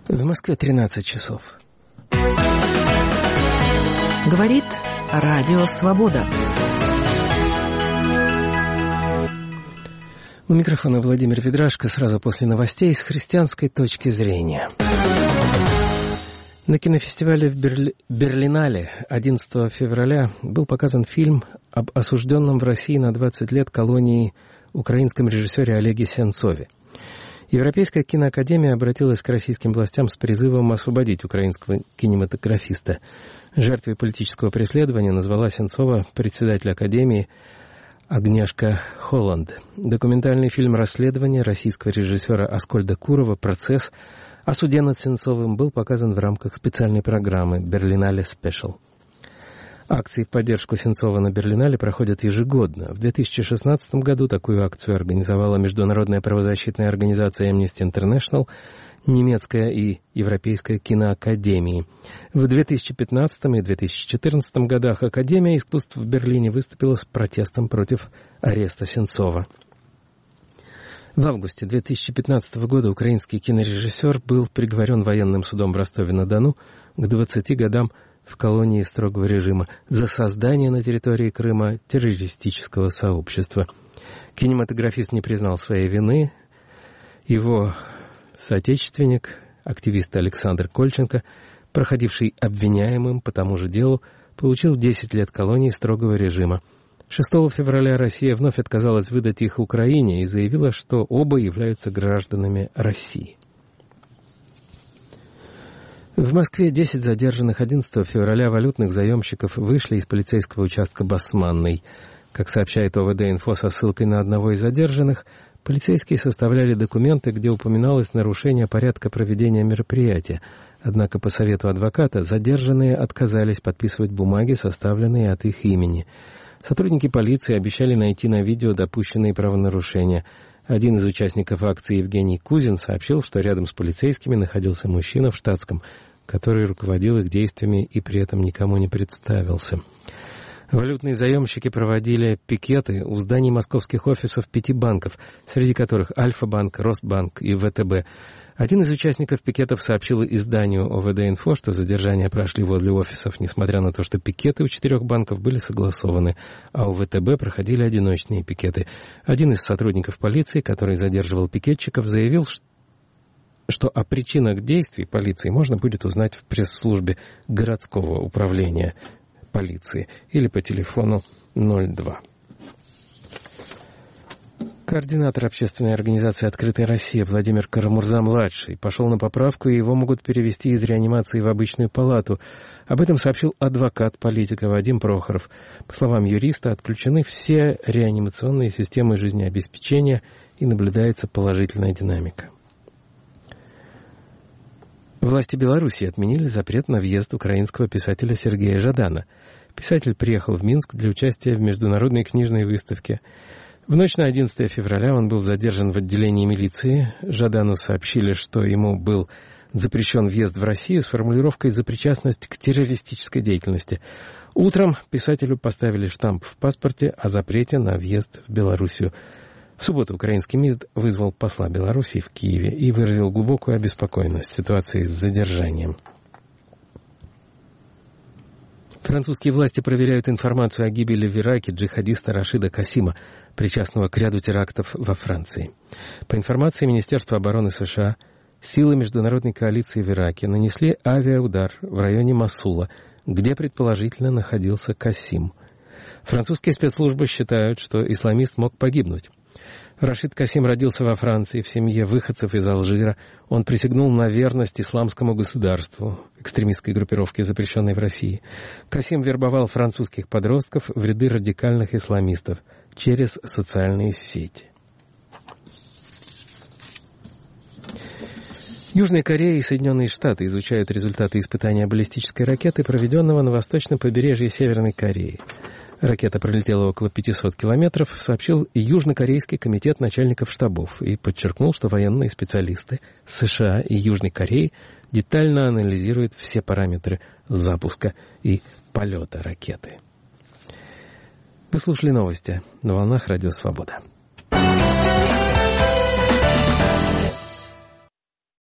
В Москве 13 часов. Говорит Радио Свобода. У микрофона Владимир Ведрашко. Сразу после новостей с христианской точки зрения. На кинофестивале в Берлинале 11 февраля был показан фильм об осужденном в России на 20 лет колонии украинском режиссере Олеге Сенцове. Европейская киноакадемия обратилась к российским властям с призывом освободить украинского кинематографиста. Жертвой политического преследования назвала Сенцова председатель академии Агнешка Холланд. Документальный фильм «Расследование» российского режиссера Аскольда Курова «Процесс» о суде над Сенцовым был показан в рамках специальной программы «Берлинале Спешл». Акции в поддержку Сенцова на Берлинале проходят ежегодно. В 2016 году такую акцию организовала Международная правозащитная организация Amnesty International, немецкая и европейская киноакадемии. В 2015 и 2014 годах Академия искусств в Берлине выступила с протестом против ареста Сенцова. В августе 2015 года украинский кинорежиссер был приговорен военным судом в Ростове-на-Дону к 20 годам в колонии строгого режима за создание на территории Крыма террористического сообщества. Кинематографист не признал своей вины. Его соотечественник, активист Александр Кольченко, проходивший обвиняемым по тому же делу, получил 10 лет колонии строгого режима. 6 февраля Россия вновь отказалась выдать их Украине и заявила, что оба являются гражданами России. В Москве 10 задержанных 11 февраля валютных заемщиков вышли из полицейского участка Басманный. Как сообщает ОВД-инфо со ссылкой на одного из задержанных, полицейские составляли документы, где упоминалось нарушение порядка проведения мероприятия. Однако по совету адвоката задержанные отказались подписывать бумаги, составленные от их имени. Сотрудники полиции обещали найти на видео допущенные правонарушения. Один из участников акции, Евгений Кузин, сообщил, что рядом с полицейскими находился мужчина в штатском, который руководил их действиями и при этом никому не представился. Валютные заемщики проводили пикеты у зданий московских офисов 5 банков, среди которых Альфа-банк, Росбанк и ВТБ. Один из участников пикетов сообщил изданию ОВД-инфо, что задержания прошли возле офисов, несмотря на то, что пикеты у 4 банков были согласованы, а у ВТБ проходили одиночные пикеты. Один из сотрудников полиции, который задерживал пикетчиков, заявил, что о причинах действий полиции можно будет узнать в пресс-службе городского управления полиции или по телефону 02. Координатор общественной организации «Открытая Россия» Владимир Карамурза-младший пошел на поправку, и его могут перевести из реанимации в обычную палату. Об этом сообщил адвокат политика Вадим Прохоров. По словам юриста, отключены все реанимационные системы жизнеобеспечения и наблюдается положительная динамика. Власти Беларуси отменили запрет на въезд украинского писателя Сергея Жадана. Писатель приехал в Минск для участия в международной книжной выставке. В ночь на 11 февраля он был задержан в отделении милиции. Жадану сообщили, что ему был запрещен въезд в Россию с формулировкой «за причастность к террористической деятельности». Утром писателю поставили штамп в паспорте о запрете на въезд в Белоруссию. В субботу украинский МИД вызвал посла Белоруссии в Киеве и выразил глубокую обеспокоенность ситуацией с задержанием. Французские власти проверяют информацию о гибели в Ираке джихадиста Рашида Касима, причастного к ряду терактов во Франции. По информации Министерства обороны США, силы международной коалиции в Ираке нанесли авиаудар в районе Мосула, где предположительно находился Касим. Французские спецслужбы считают, что исламист мог погибнуть. Рашид Касим родился во Франции в семье выходцев из Алжира. Он присягнул на верность исламскому государству, экстремистской группировке, запрещенной в России. Касим вербовал французских подростков в ряды радикальных исламистов через социальные сети. Южная Корея и Соединенные Штаты изучают результаты испытания баллистической ракеты, проведенного на восточном побережье Северной Кореи. Ракета пролетела около 500 километров, сообщил Южнокорейский комитет начальников штабов и подчеркнул, что военные специалисты США и Южной Кореи детально анализируют все параметры запуска и полета ракеты. Вы слушали новости на волнах Радио Свобода.